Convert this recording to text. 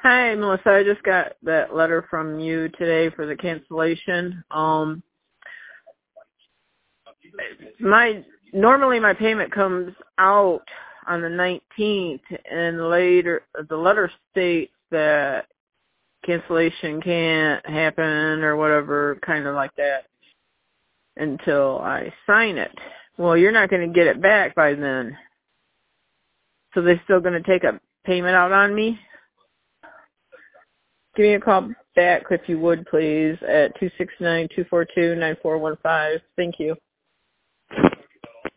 Hi, Melissa. I just got that letter from you today for the cancellation. Normally my payment comes out on the 19th, and later the letter states that cancellation can't happen or whatever, kind of like that, until I sign it. Well, you're not going to get it back by then, so they're still going to take a payment out on me? Give me a call back if you would, please, at 269-242-9415. Thank you.